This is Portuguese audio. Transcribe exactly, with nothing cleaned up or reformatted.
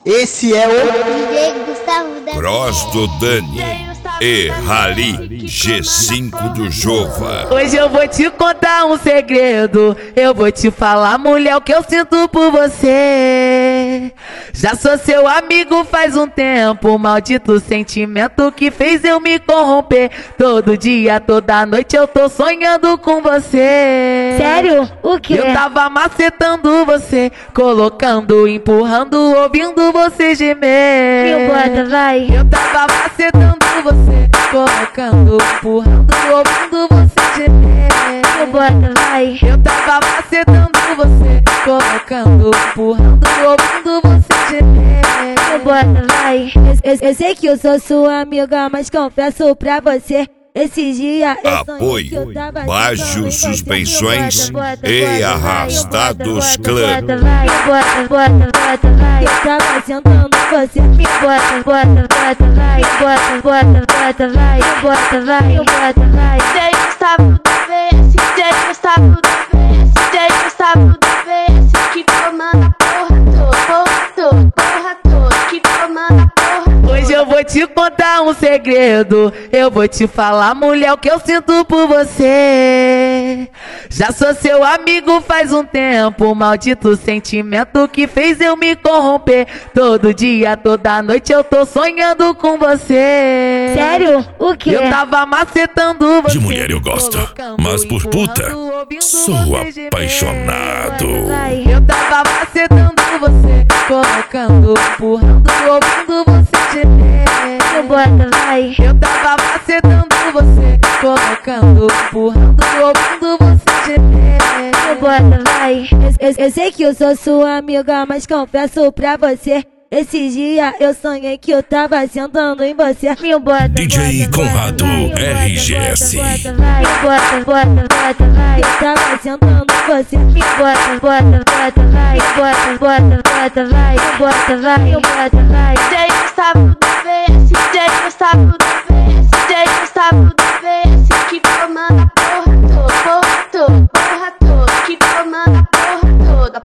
Esse é o D J Gustavo da Cross do Dani e Rally G cinco do Jova. Hoje eu vou te contar um segredo. Eu vou te falar, mulher, o que eu sinto por você. Já sou seu amigo faz um tempo. Maldito sentimento que fez eu me corromper. Todo dia, toda noite eu tô sonhando com você. Sério? O quê? Eu tava macetando você, colocando, empurrando, ouvindo você gemer. Meu bota, vai. Eu tava macetando você, colocando, empurrando, ouvindo você gemer. Meu bota, vai. Eu tava macetando você, colocando, empurrando, ouvindo você gemer. Meu bota, vai. Eu, eu, eu sei que eu sou sua amiga, mas confesso pra você, esses dias eu sonhei que eu Apoio tava Baixo Suspensões e Arrastados Clã. Bota, vai, bota, bota, bota, vai. Eu tava sentando você, me bota, bota, bota, vai. Bota, bota, bota, vai. Bota, vai, bota, vai. D J Gustavo do V S, D J Gustavo do V S, D J Gustavo do V S, que comanda a porra toda, porra toda, porra toda, que comanda a porra toda. Hoje eu vou te contar um segredo. Eu vou te falar, mulher, o que eu sinto por você. Já sou seu amigo faz um tempo. Maldito sentimento que fez eu me corromper. Todo dia, toda noite eu tô sonhando com você. Sério? O quê? Eu tava macetando você. De mulher eu gosto, mas por puta sou apaixonado. Eu tava macetando você, colocando, empurrando, ouvindo você gemer. Meu bota, vai. Eu tava macetando você, colocando, empurrando, ouvindo você gemer. Meu bota, vai. Eu, eu, eu sei que eu sou sua amiga, mas confesso pra você, esses dias eu sonhei que eu tava sentando em você. Meu bota, D J bota, Conrado bota, vai. R G S. Bota, vai. Bota, bota, bota, vai. Eu tava sentando em você. Me bota, bota, bota, vai. Bota, bota, bota, vai. Bota, vai. Bota, vai. D J Gustavo do V S, D J Gustavo do V S, D J Gustavo do